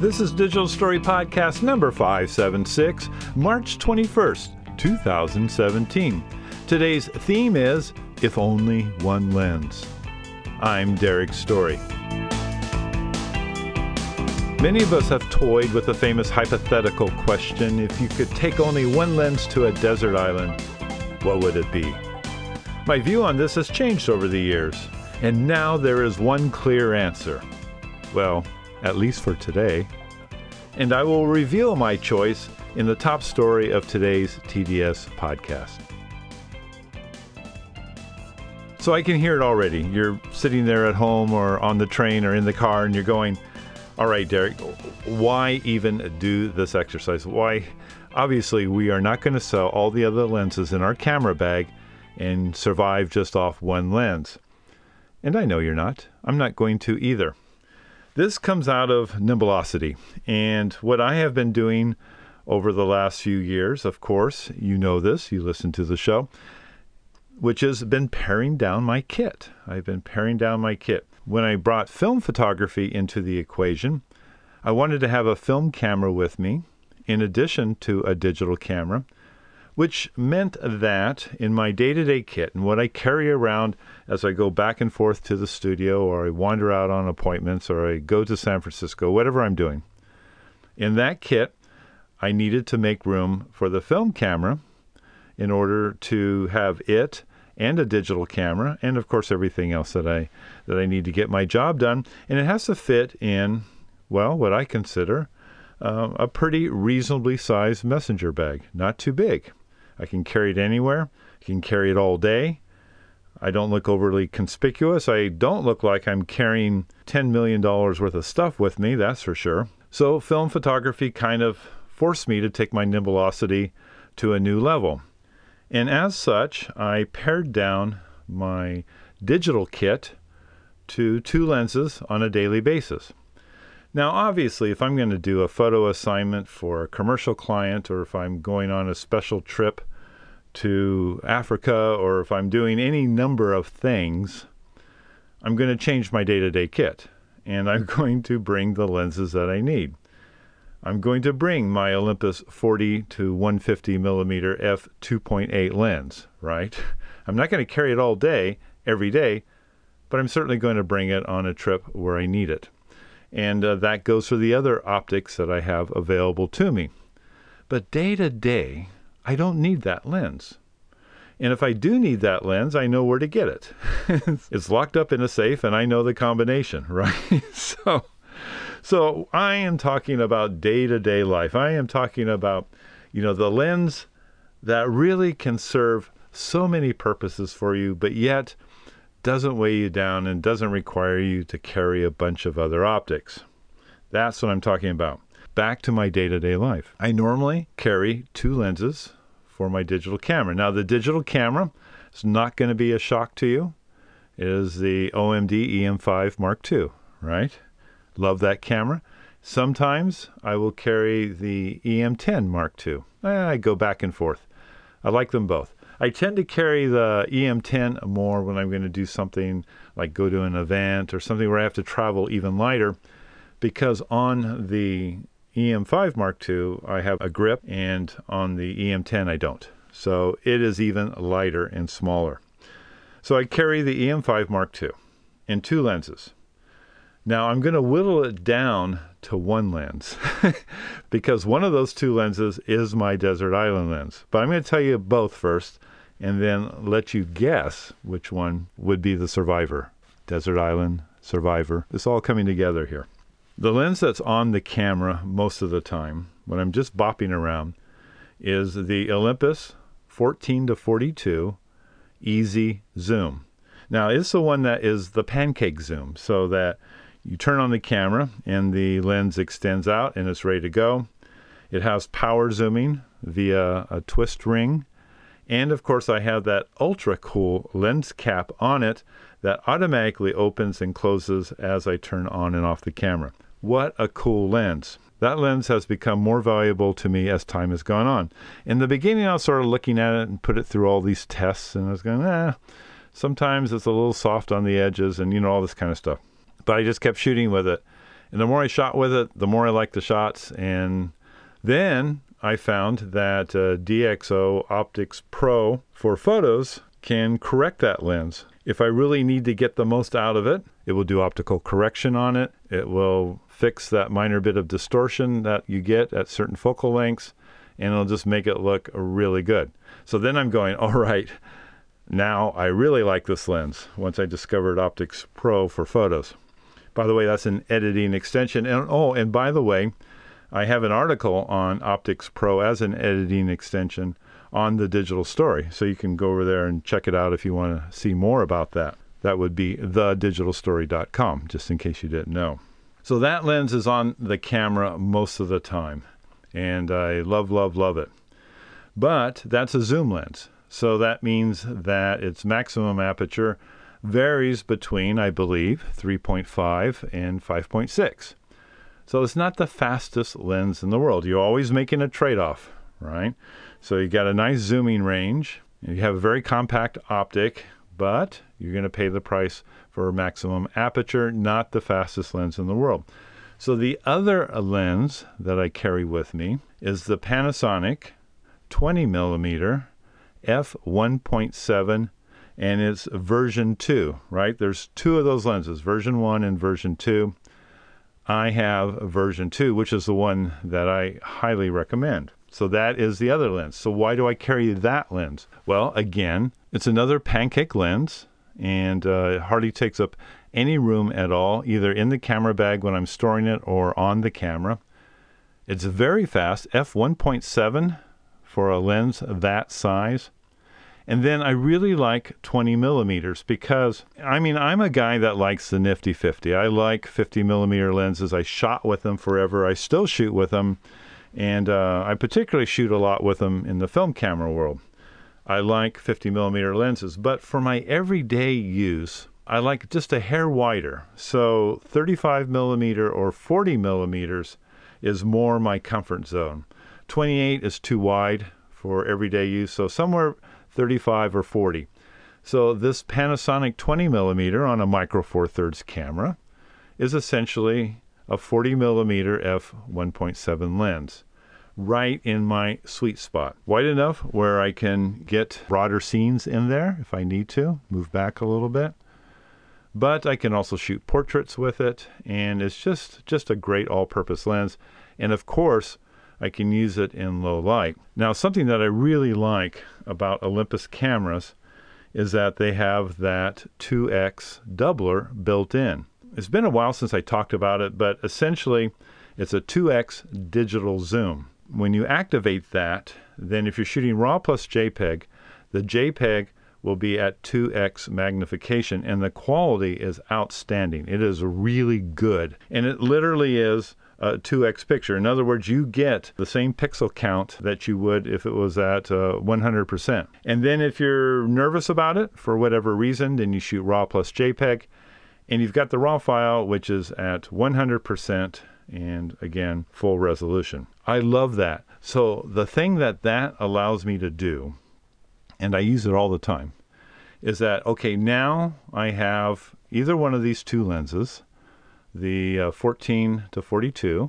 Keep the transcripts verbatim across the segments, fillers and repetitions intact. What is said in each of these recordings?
This is Digital Story Podcast number five seventy-six, March twenty-first, two thousand seventeen. Today's theme is If Only One Lens. I'm Derek Story. Many of us have toyed with the famous hypothetical question, if you could take only one lens to a desert island, what would it be? My view on this has changed over the years, and now there is one clear answer. Well, at least for today. And I will reveal my choice in the top story of today's T D S podcast. So I can hear it already. You're sitting there at home or on the train or in the car and you're going, all right, Derek, why even do this exercise? Why? Obviously, we are not going to sell all the other lenses in our camera bag and survive just off one lens. And I know you're not. I'm not going to either. This comes out of Nimblosity, and what I have been doing over the last few years, of course, you know this, you listen to the show, which has been paring down my kit. I've been paring down my kit. When I brought film photography into the equation, I wanted to have a film camera with me, in addition to a digital camera, which meant that in my day-to-day kit and what I carry around as I go back and forth to the studio or I wander out on appointments or I go to San Francisco, whatever I'm doing, in that kit, I needed to make room for the film camera in order to have it and a digital camera and, of course, everything else that I that I need to get my job done. And it has to fit in, well, what I consider uh, a pretty reasonably sized messenger bag, not too big. I can carry it anywhere. I can carry it all day. I don't look overly conspicuous. I don't look like I'm carrying ten million dollars worth of stuff with me, that's for sure. So film photography kind of forced me to take my Nimblosity to a new level. And as such, I pared down my digital kit to two lenses on a daily basis. Now, obviously, if I'm going to do a photo assignment for a commercial client, or if I'm going on a special trip to Africa, or if I'm doing any number of things, I'm going to change my day-to-day kit, and I'm going to bring the lenses that I need. I'm going to bring my Olympus forty to one fifty millimeter f two point eight lens, right? I'm not going to carry it all day, every day, but I'm certainly going to bring it on a trip where I need it. And uh, that goes for the other optics that I have available to me. But day to day, I don't need that lens. And if I do need that lens, I know where to get it. It's locked up in a safe and I know the combination, right? so, so I am talking about day-to-day life. I am talking about, you know, the lens that really can serve so many purposes for you, but yet doesn't weigh you down and doesn't require you to carry a bunch of other optics. That's what I'm talking about. Back to my day-to-day life. I normally carry two lenses for my digital camera. Now, the digital camera is not going to be a shock to you. It is the O M D E M five Mark two, right? Love that camera. Sometimes I will carry the E M ten Mark two. I go back and forth. I like them both. I tend to carry the E M ten more when I'm going to do something like go to an event or something where I have to travel even lighter, because on the E M five Mark two, I have a grip, and on the E M ten, I don't. So it is even lighter and smaller. So I carry the E M five Mark two in two lenses. Now I'm going to whittle it down to one lens because one of those two lenses is my desert island lens. But I'm going to tell you both first and then let you guess which one would be the survivor. Desert island, survivor. It's all coming together here. The lens that's on the camera most of the time, when I'm just bopping around, is the Olympus fourteen to forty-two Easy Zoom. Now, it's the one that is the pancake zoom, so that you turn on the camera and the lens extends out and it's ready to go. It has power zooming via a twist ring. And of course, I have that ultra cool lens cap on it that automatically opens and closes as I turn on and off the camera. What a cool lens. That lens has become more valuable to me as time has gone on. In the beginning, I was sort of looking at it and put it through all these tests, and I was going, eh, sometimes it's a little soft on the edges and, you know, all this kind of stuff. But I just kept shooting with it. And the more I shot with it, the more I liked the shots. And then I found that uh, D X O Optics Pro for photos can correct that lens. If I really need to get the most out of it, it will do optical correction on it. It will fix that minor bit of distortion that you get at certain focal lengths, and it'll just make it look really good. So then I'm going, all right, now I really like this lens once I discovered Optics Pro for photos. By the way, that's an editing extension. And oh, and by the way, I have an article on Optics Pro as an editing extension on the Digital Story. So you can go over there and check it out if you want to see more about that. That would be the digital story dot com, just in case you didn't know. So that lens is on the camera most of the time, and I love, love, love it. But that's a zoom lens. So that means that its maximum aperture varies between, I believe, three point five and five point six. So it's not the fastest lens in the world. You're always making a trade-off, right? So you got a nice zooming range. You have a very compact optic, but you're going to pay the price for maximum aperture, not the fastest lens in the world. So the other lens that I carry with me is the Panasonic twenty millimeter f one point seven, and it's version two, right? There's two of those lenses, version one and version two. I have version two, which is the one that I highly recommend. So that is the other lens. So why do I carry that lens? Well, again, it's another pancake lens, and uh, it hardly takes up any room at all, either in the camera bag when I'm storing it or on the camera. It's very fast, f one point seven for a lens that size. And then I really like twenty millimeters because, I mean, I'm a guy that likes the nifty fifty. I like fifty millimeter lenses. I shot with them forever. I still shoot with them. And uh, I particularly shoot a lot with them in the film camera world. I like fifty millimeter lenses, but for my everyday use, I like just a hair wider. So thirty-five millimeter or forty millimeters is more my comfort zone. twenty-eight is too wide for everyday use, so somewhere thirty-five or forty. So this Panasonic twenty millimeter on a Micro Four Thirds camera is essentially a forty millimeter f one point seven lens, right in my sweet spot. Wide enough where I can get broader scenes in there if I need to, move back a little bit. But I can also shoot portraits with it, and it's just, just a great all-purpose lens. And of course, I can use it in low light. Now, something that I really like about Olympus cameras is that they have that two X doubler built in. It's been a while since I talked about it, but essentially it's a two X digital zoom. When you activate that, then if you're shooting RAW plus JPEG, the JPEG will be at two X magnification, and the quality is outstanding. It is really good, and it literally is a two X picture. In other words, you get the same pixel count that you would if it was at uh, one hundred percent. And then if you're nervous about it for whatever reason, then you shoot RAW plus JPEG, and you've got the RAW file, which is at one hundred percent, and again, full resolution. I love that. So the thing that that allows me to do, and I use it all the time, is that, okay, now I have either one of these two lenses, the uh, fourteen to forty-two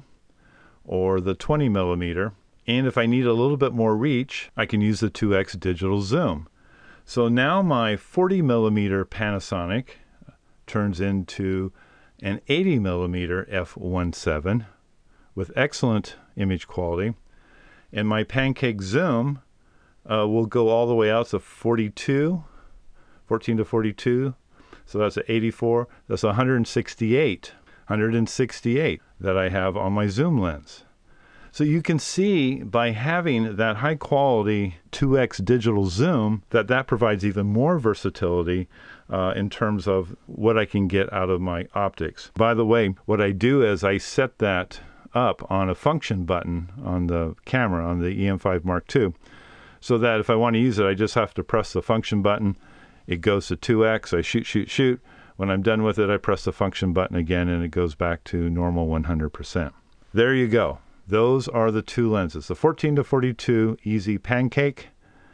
or the twenty millimeter, and if I need a little bit more reach, I can use the two X digital zoom. So now my forty millimeter Panasonic turns into an eighty millimeter f one point seven with excellent image quality, and my pancake zoom uh, will go all the way out to forty-two, fourteen to forty-two, so that's an eighty-four, that's one hundred sixty-eight, one hundred sixty-eight that I have on my zoom lens. So you can see by having that high quality two X digital zoom that that provides even more versatility uh, in terms of what I can get out of my optics. By the way, what I do is I set that up on a function button on the camera, on the E M five Mark two, so that if I want to use it, I just have to press the function button. It goes to two X, I shoot, shoot, shoot. When I'm done with it, I press the function button again, and it goes back to normal one hundred percent. There you go. Those are the two lenses, the fourteen to forty-two Easy Pancake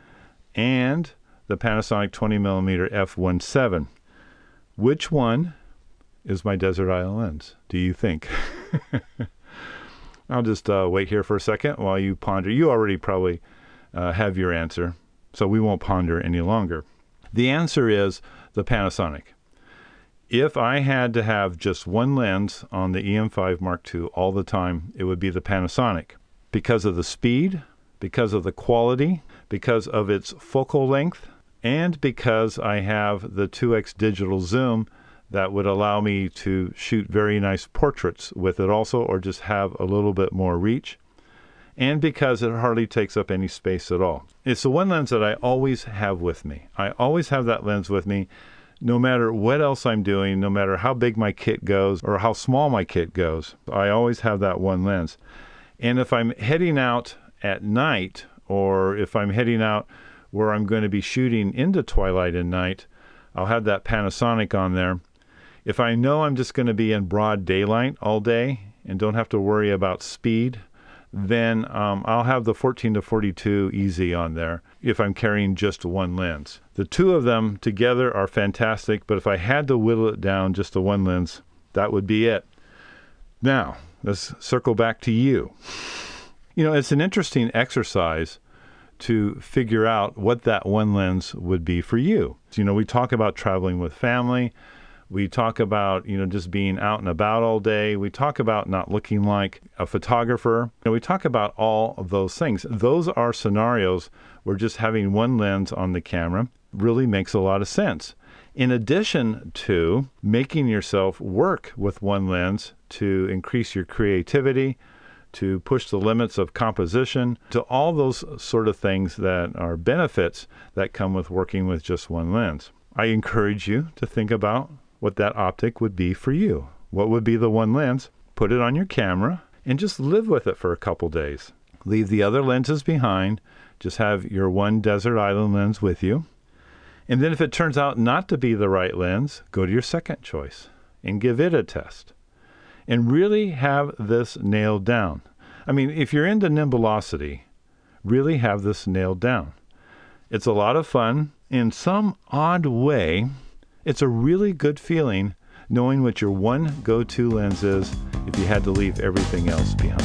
and the Panasonic twenty millimeter f one point seven. Which one is my Desert Isle lens, do you think? I'll just uh, wait here for a second while you ponder. You already probably uh, have your answer, so we won't ponder any longer. The answer is the Panasonic. If I had to have just one lens on the E M five Mark two all the time, it would be the Panasonic. Because of the speed, because of the quality, because of its focal length, and because I have the two X digital zoom that would allow me to shoot very nice portraits with it also, or just have a little bit more reach, and because it hardly takes up any space at all. It's the one lens that I always have with me. I always have that lens with me, no matter what else I'm doing, no matter how big my kit goes or how small my kit goes. I always have that one lens. And if I'm heading out at night, or if I'm heading out where I'm going to be shooting into twilight and night, I'll have that Panasonic on there. If I know I'm just going to be in broad daylight all day and don't have to worry about speed, then um, I'll have the fourteen to forty-two easy on there if I'm carrying just one lens. The two of them together are fantastic, but if I had to whittle it down just to one lens, that would be it. Now, let's circle back to you. You know, it's an interesting exercise to figure out what that one lens would be for you. So, you know, we talk about traveling with family. We talk about, you know, just being out and about all day. We talk about not looking like a photographer. And we talk about all of those things. Those are scenarios where just having one lens on the camera really makes a lot of sense. In addition to making yourself work with one lens to increase your creativity, to push the limits of composition, to all those sort of things that are benefits that come with working with just one lens. I encourage you to think about what that optic would be for you. What would be the one lens? Put it on your camera and just live with it for a couple days. Leave the other lenses behind. Just have your one desert island lens with you. And then if it turns out not to be the right lens, go to your second choice and give it a test. And really have this nailed down. I mean, if you're into Nimbulosity, really have this nailed down. It's a lot of fun. In some odd way, it's a really good feeling knowing what your one go-to lens is if you had to leave everything else behind.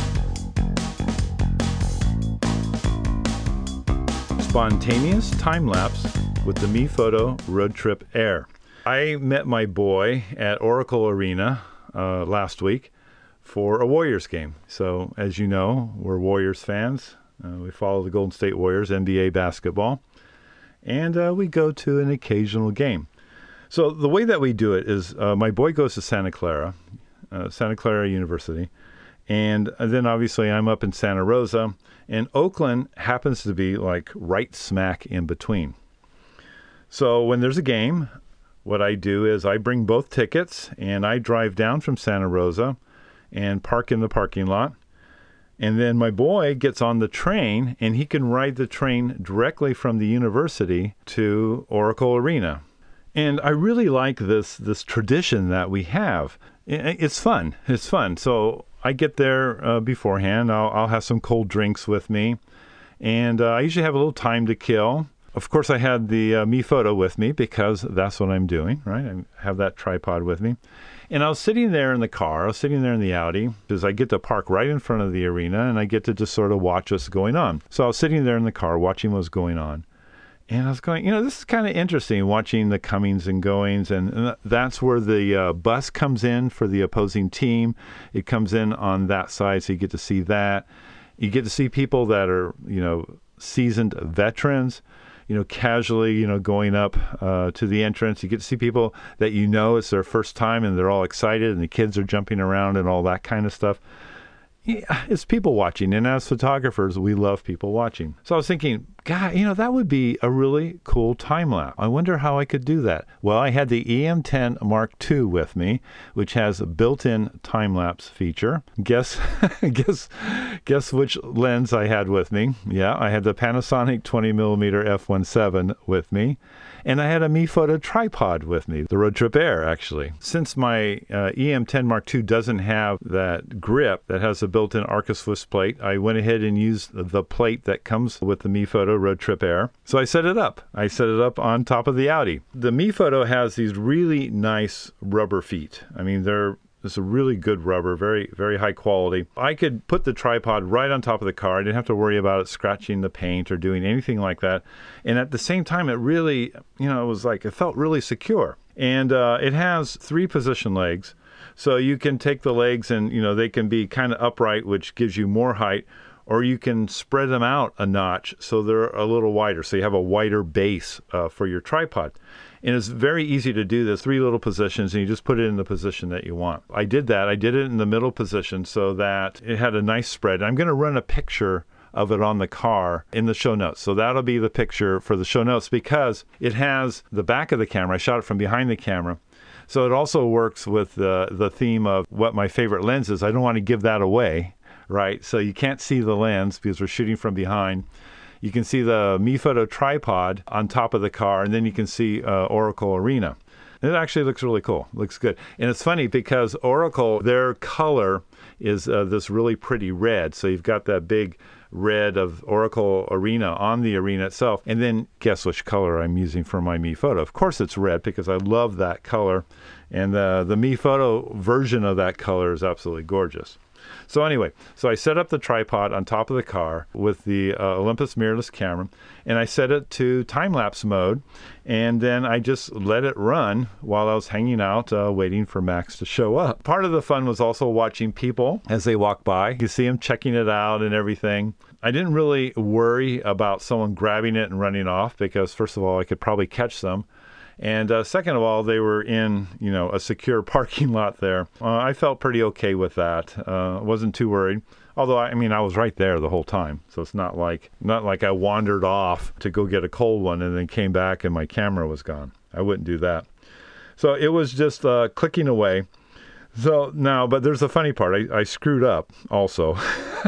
Spontaneous time-lapse with the MePhoto Road Trip Air. I met my boy at Oracle Arena uh, last week for a Warriors game. So, as you know, we're Warriors fans. Uh, we follow the Golden State Warriors, N B A basketball, and uh, we go to an occasional game. So the way that we do it is uh, my boy goes to Santa Clara, uh, Santa Clara University, and then obviously I'm up in Santa Rosa, and Oakland happens to be like right smack in between. So when there's a game, what I do is I bring both tickets, and I drive down from Santa Rosa and park in the parking lot. And then my boy gets on the train, and he can ride the train directly from the university to Oracle Arena. And I really like this this tradition that we have. It's fun. It's fun. So I get there uh, beforehand. I'll, I'll have some cold drinks with me. And uh, I usually have a little time to kill. Of course, I had the uh, MePhoto with me because that's what I'm doing, right? I have that tripod with me. And I was sitting there in the car. I was sitting there in the Audi because I get to park right in front of the arena, and I get to just sort of watch what's going on. So I was sitting there in the car watching what's going on. And I was going, you know, this is kind of interesting, watching the comings and goings. And, and that's where the uh, bus comes in for the opposing team. It comes in on that side, so you get to see that. You get to see people that are, you know, seasoned veterans, you know, casually, you know, going up uh, to the entrance. You get to see people that you know it's their first time, and they're all excited, and the kids are jumping around and all that kind of stuff. Yeah, it's people watching, and as photographers, we love people watching. So I was thinking, God, you know, that would be a really cool time lapse. I wonder how I could do that. Well, I had the E M ten Mark two with me, which has a built-in time lapse feature. Guess, guess, guess which lens I had with me? Yeah, I had the Panasonic twenty millimeter f one point seven with me. And I had a MePhoto tripod with me, the Road Trip Air, actually. Since my uh, E M ten Mark two doesn't have that grip that has a built-in Arca Swiss plate, I went ahead and used the plate that comes with the MePhoto Road Trip Air. So I set it up. I set it up on top of the Audi. The MePhoto has these really nice rubber feet. I mean, they're It's a really good rubber, very, very high quality. I could put the tripod right on top of the car. I didn't have to worry about it scratching the paint or doing anything like that. And at the same time, it really, you know, it was like, it felt really secure. And uh, it has three position legs. So you can take the legs and, you know, they can be kind of upright, which gives you more height, or you can spread them out a notch so they're a little wider. So you have a wider base uh, for your tripod. And it's very easy to do this, three little positions, and you just put it in the position that you want. I did that. I did it in the middle position so that it had a nice spread. I'm going to run a picture of it on the car in the show notes. So that'll be the picture for the show notes because it has the back of the camera. I shot it from behind the camera. So it also works with the, the theme of what my favorite lens is. I don't want to give that away, right? So you can't see the lens because we're shooting from behind. You can see the MePhoto tripod on top of the car, and then you can see uh, Oracle Arena. It actually looks really cool. Looks good. And it's funny because Oracle, their color is uh, this really pretty red. So you've got that big red of Oracle Arena on the Arena itself. And then guess which color I'm using for my MePhoto. Of course it's red because I love that color. And the, the MePhoto version of that color is absolutely gorgeous. So anyway, so I set up the tripod on top of the car with the uh, Olympus mirrorless camera, and I set it to time-lapse mode, and then I just let it run while I was hanging out uh, waiting for Max to show up. Part of the fun was also watching people as they walk by. You see them checking it out and everything. I didn't really worry about someone grabbing it and running off because, first of all, I could probably catch them. And uh, second of all, they were in, you know, a secure parking lot there. Uh, I felt pretty okay with that. Uh, wasn't too worried. Although, I mean, I was right there the whole time. So it's not like not like I wandered off to go get a cold one and then came back and my camera was gone. I wouldn't do that. So it was just uh, clicking away. So now, but there's a funny part. I, I screwed up also,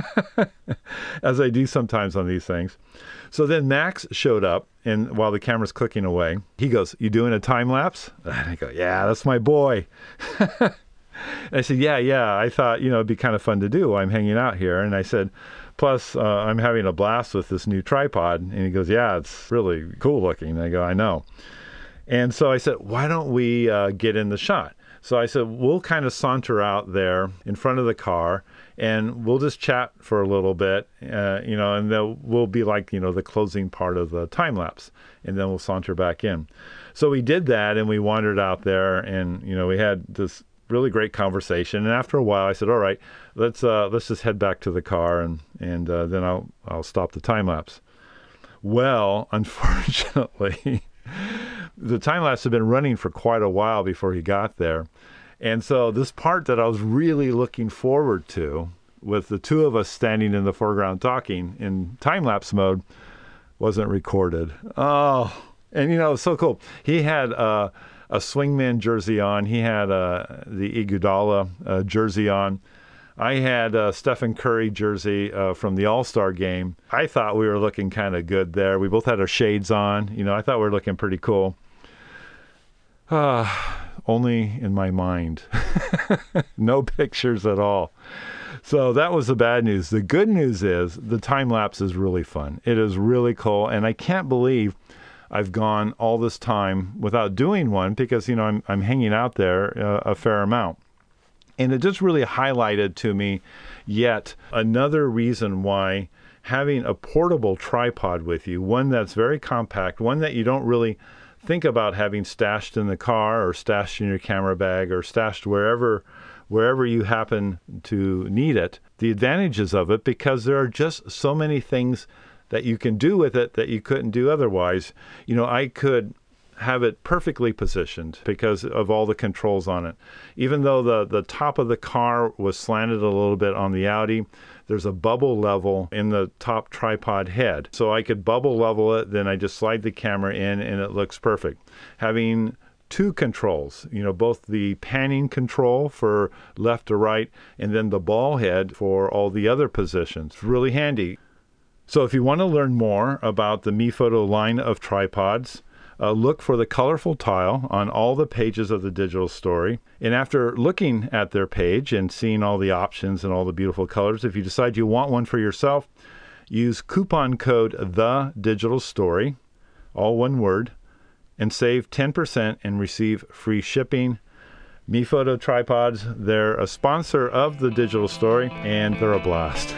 as I do sometimes on these things. So then Max showed up, and while the camera's clicking away, he goes, "You doing a time lapse?" And I go, "Yeah, that's my boy." And I said, yeah, yeah. I thought, you know, it'd be kind of fun to do. I'm hanging out here. And I said, plus, uh, I'm having a blast with this new tripod. And he goes, "Yeah, it's really cool looking." And I go, "I know." And so I said, "Why don't we uh, get in the shot?" So I said, we'll kind of saunter out there in front of the car and we'll just chat for a little bit, uh, you know, and then we'll be like, you know, the closing part of the time lapse, and then we'll saunter back in. So we did that and we wandered out there and, you know, we had this really great conversation. And after a while I said, all right, let's, uh, let's just head back to the car and, and uh, then I'll, I'll stop the time lapse. Well, unfortunately, the time lapse had been running for quite a while before he got there. And so this part that I was really looking forward to, with the two of us standing in the foreground talking in time-lapse mode, wasn't recorded. Oh, and you know, it's so cool. He had uh, a swingman jersey on. He had uh, the Iguodala uh, jersey on. I had a Stephen Curry jersey uh, from the All-Star game. I thought we were looking kind of good there. We both had our shades on. You know, I thought we were looking pretty cool. Uh, only in my mind. No pictures at all. So that was the bad news. The good news is the time lapse is really fun. It is really cool. And I can't believe I've gone all this time without doing one because, you know, I'm, I'm hanging out there uh, a fair amount. And it just really highlighted to me yet another reason why having a portable tripod with you, one that's very compact, one that you don't really think about having stashed in the car or stashed in your camera bag or stashed wherever wherever you happen to need it, the advantages of it, because there are just so many things that you can do with it that you couldn't do otherwise. You know, I could have it perfectly positioned because of all the controls on it. Even though the, the top of the car was slanted a little bit on the Audi, there's a bubble level in the top tripod head. So I could bubble level it, then I just slide the camera in and it looks perfect. Having two controls, you know, both the panning control for left to right and then the ball head for all the other positions. It's really handy. So if you want to learn more about the MePhoto line of tripods, Uh, look for the colorful tile on all the pages of the digital story. And after looking at their page and seeing all the options and all the beautiful colors, if you decide you want one for yourself, use coupon code THEDigitalStory, all one word, and save ten percent and receive free shipping. MePhoto tripods, they're a sponsor of the Digital Story, and they're a blast.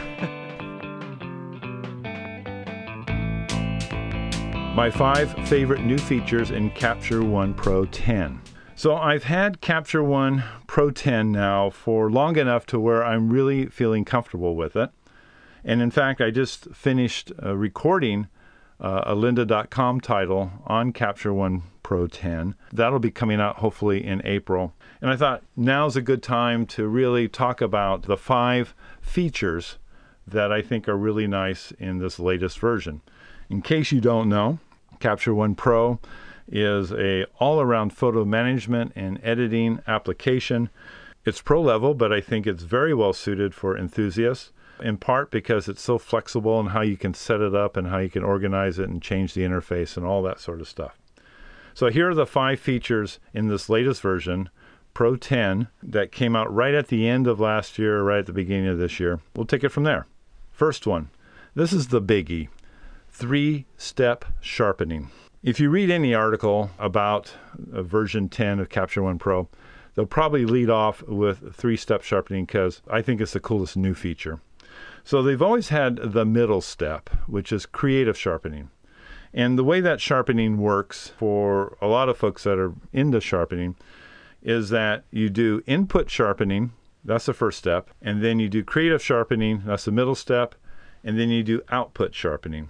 My five favorite new features in Capture One Pro ten. So I've had Capture One Pro ten now for long enough to where I'm really feeling comfortable with it. And in fact, I just finished uh, recording uh, a lynda dot com title on Capture One Pro ten. That'll be coming out hopefully in April. And I thought now's a good time to really talk about the five features that I think are really nice in this latest version. In case you don't know, Capture One Pro is a all-around photo management and editing application. It's pro level, but I think it's very well suited for enthusiasts, in part because it's so flexible in how you can set it up and how you can organize it and change the interface and all that sort of stuff. So here are the five features in this latest version, Pro ten, that came out right at the end of last year, right at the beginning of this year. We'll take it from there. First one, this is the biggie, three-step sharpening. If you read any article about uh, version ten of Capture One Pro, they'll probably lead off with three-step sharpening because I think it's the coolest new feature. So they've always had the middle step, which is creative sharpening. And the way that sharpening works for a lot of folks that are into sharpening is that you do input sharpening, that's the first step, and then you do creative sharpening, that's the middle step, and then you do output sharpening.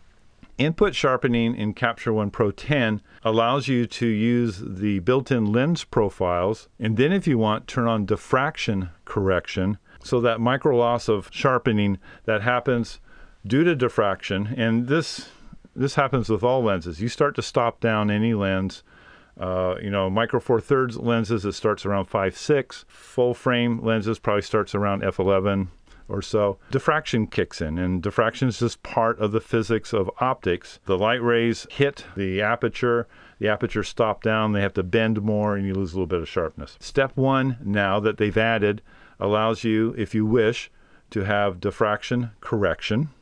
Input sharpening in Capture One Pro ten allows you to use the built-in lens profiles, and then if you want, turn on diffraction correction, so that micro loss of sharpening that happens due to diffraction, and this this happens with all lenses. You start to stop down any lens. Uh, you know, micro four thirds lenses, it starts around five six. Full frame lenses probably starts around f eleven. Or so. Diffraction kicks in, and diffraction is just part of the physics of optics. The light rays hit the aperture, the aperture stop down, they have to bend more, and you lose a little bit of sharpness. Step one, now that they've added, allows you, if you wish, to have diffraction correction.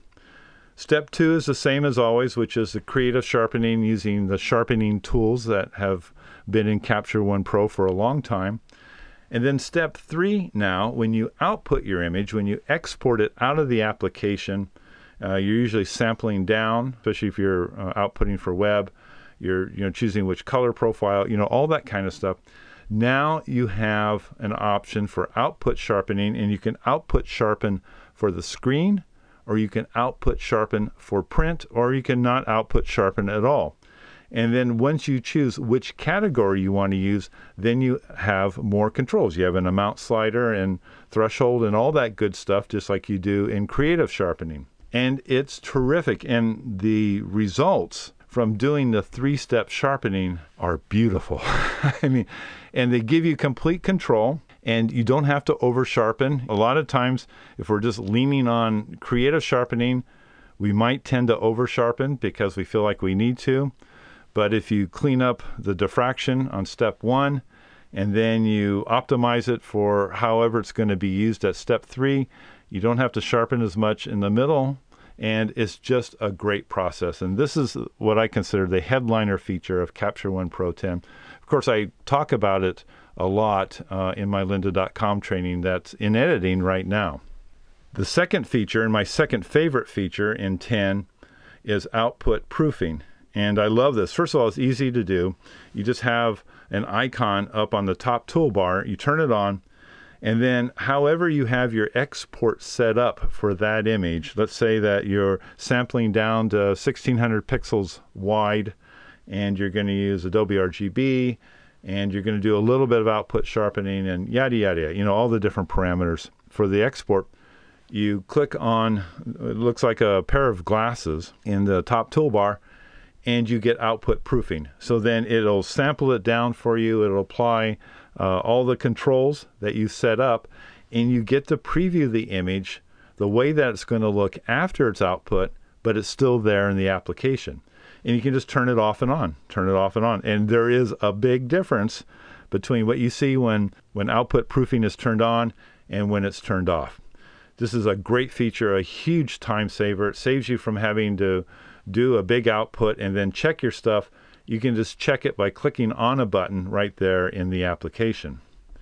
Step two is the same as always, which is the creative sharpening using the sharpening tools that have been in Capture One Pro for a long time. And then step three now, when you output your image, when you export it out of the application, uh, you're usually sampling down, especially if you're uh, outputting for web, you're you know choosing which color profile, you know, all that kind of stuff. Now you have an option for output sharpening, and you can output sharpen for the screen, or you can output sharpen for print, or you can not output sharpen at all. And then once you choose which category you want to use, then you have more controls. You have an amount slider and threshold and all that good stuff, just like you do in creative sharpening. And it's terrific. And the results from doing the three-step sharpening are beautiful. I mean, and they give you complete control, and you don't have to over sharpen. A lot of times, if we're just leaning on creative sharpening, we might tend to over sharpen because we feel like we need to. But if you clean up the diffraction on step one, and then you optimize it for however it's going to be used at step three, you don't have to sharpen as much in the middle, and it's just a great process. And this is what I consider the headliner feature of Capture One Pro ten. Of course, I talk about it a lot uh, in my lynda dot com training that's in editing right now. The second feature, and my second favorite feature in ten, is output proofing. And I love this. First of all, it's easy to do. You just have an icon up on the top toolbar. You turn it on, and then however you have your export set up for that image, let's say that you're sampling down to sixteen hundred pixels wide, and you're going to use Adobe R G B, and you're going to do a little bit of output sharpening and yada, yada, yada, you know, all the different parameters for the export. You click on, it looks like a pair of glasses in the top toolbar, and you get output proofing. So then it'll sample it down for you. It'll apply uh, all the controls that you set up, and you get to preview the image the way that it's going to look after its output, but it's still there in the application. And you can just turn it off and on, turn it off and on. And there is a big difference between what you see when, when output proofing is turned on and when it's turned off. This is a great feature, a huge time saver. It saves you from having to do a big output and then check your stuff. You can just check it by clicking on a button right there in the application.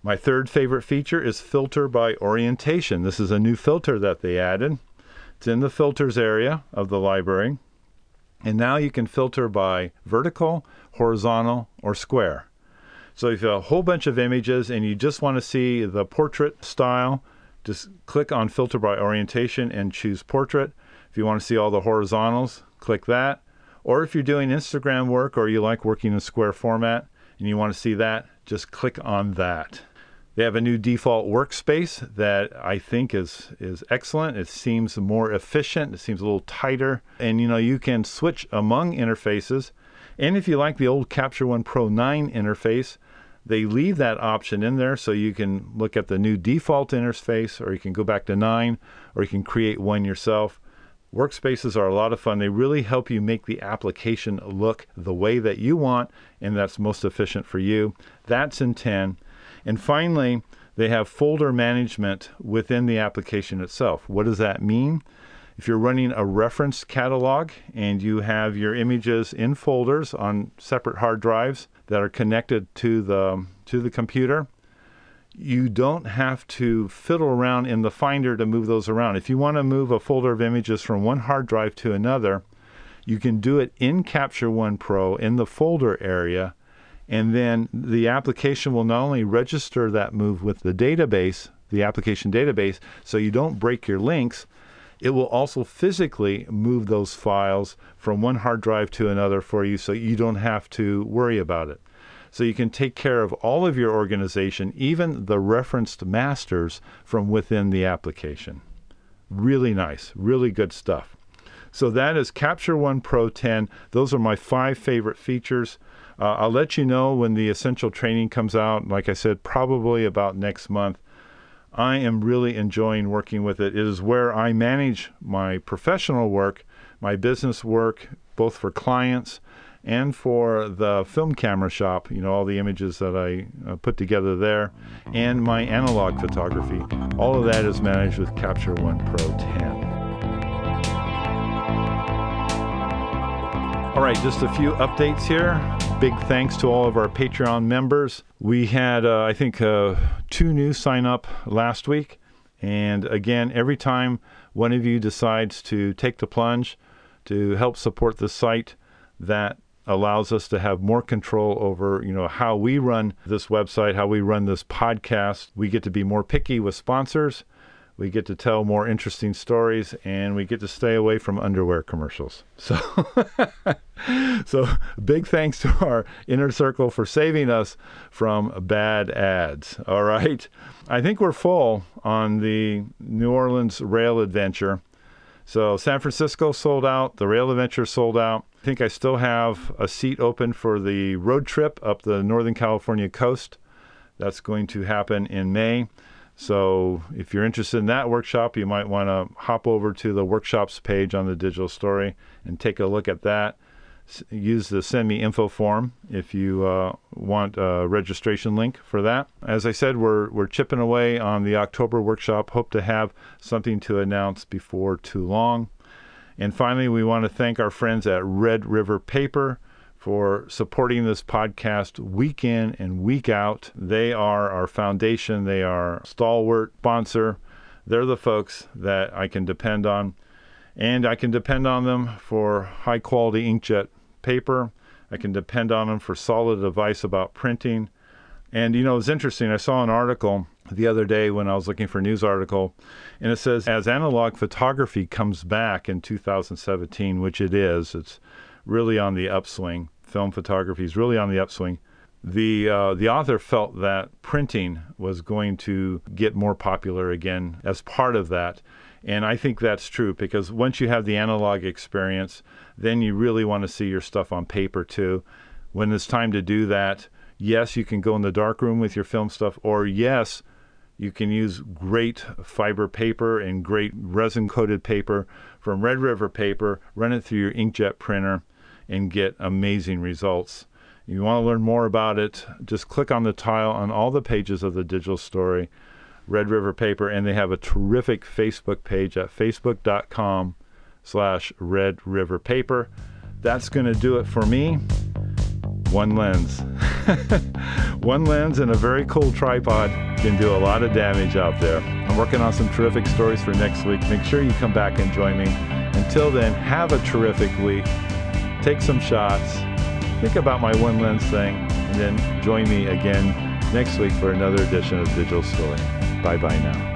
My third favorite feature is filter by orientation. This is a new filter that they added. It's in the filters area of the library. And now you can filter by vertical, horizontal, or square. So if you have a whole bunch of images and you just want to see the portrait style, just click on filter by orientation and choose portrait. If you want to see all the horizontals, click that. Or if you're doing Instagram work or you like working in square format and you want to see that, just click on that. They have a new default workspace that I think is is excellent. It seems more efficient. It seems a little tighter. And, you know, you can switch among interfaces. And if you like the old Capture One Pro nine interface, they leave that option in there so you can look at the new default interface, or you can go back to nine, or you can create one yourself. Workspaces are a lot of fun. They really help you make the application look the way that you want, and that's most efficient for you. That's in ten. And finally, they have folder management within the application itself. What does that mean? If you're running a reference catalog and you have your images in folders on separate hard drives that are connected to the, to the computer, you don't have to fiddle around in the Finder to move those around. If you want to move a folder of images from one hard drive to another, you can do it in Capture One Pro in the folder area. And then the application will not only register that move with the database, the application database, so you don't break your links, it will also physically move those files from one hard drive to another for you so you don't have to worry about it. So you can take care of all of your organization, even the referenced masters, from within the application. Really nice, really good stuff. So that is Capture One Pro ten. Those are my five favorite features. Uh, I'll let you know when the essential training comes out. Like I said, probably about next month. I am really enjoying working with it. It is where I manage my professional work, my business work, both for clients and for the film camera shop, you know, all the images that I uh, put together there, and my analog photography. All of that is managed with Capture One Pro ten. All right, just a few updates here. Big thanks to all of our Patreon members. We had, uh, I think, uh, two new sign up last week. And again, every time one of you decides to take the plunge to help support the site, that allows us to have more control over, you know, how we run this website, how we run this podcast. We get to be more picky with sponsors. We get to tell more interesting stories, and we get to stay away from underwear commercials. So, so big thanks to our inner circle for saving us from bad ads. All right. I think we're full on the New Orleans rail adventure. So San Francisco sold out. The rail adventure sold out. I think I still have a seat open for the road trip up the Northern California coast. That's going to happen in May. So if you're interested in that workshop, you might want to hop over to the workshops page on the Digital Story and take a look at that. S- use the send me info form if you uh, want a registration link for that. As I said, we're we're chipping away on the October workshop. Hope to have something to announce before too long. And finally, we want to thank our friends at Red River Paper for supporting this podcast week in and week out. They are our foundation. They are a stalwart sponsor. They're the folks that I can depend on. And I can depend on them for high-quality inkjet paper. I can depend on them for solid advice about printing. And, you know, it's interesting. I saw an article the other day when I was looking for a news article, and it says, as analog photography comes back in two thousand seventeen, which it is, it's really on the upswing. Film photography is really on the upswing. The uh, the author felt that printing was going to get more popular again as part of that. And I think that's true, because once you have the analog experience, then you really want to see your stuff on paper too. When it's time to do that, yes, you can go in the darkroom with your film stuff, or yes, you can use great fiber paper and great resin-coated paper from Red River Paper, run it through your inkjet printer, and get amazing results. If you want to learn more about it, just click on the tile on all the pages of the Digital Story, Red River Paper, and they have a terrific Facebook page at facebook.com slash Red River Paper. That's going to do it for me. One lens. One lens and a very cool tripod can do a lot of damage out there. I'm working on some terrific stories for next week. Make sure you come back and join me. Until then, have a terrific week. Take some shots. Think about my one lens thing, and then join me again next week for another edition of Digital Story. Bye-bye now.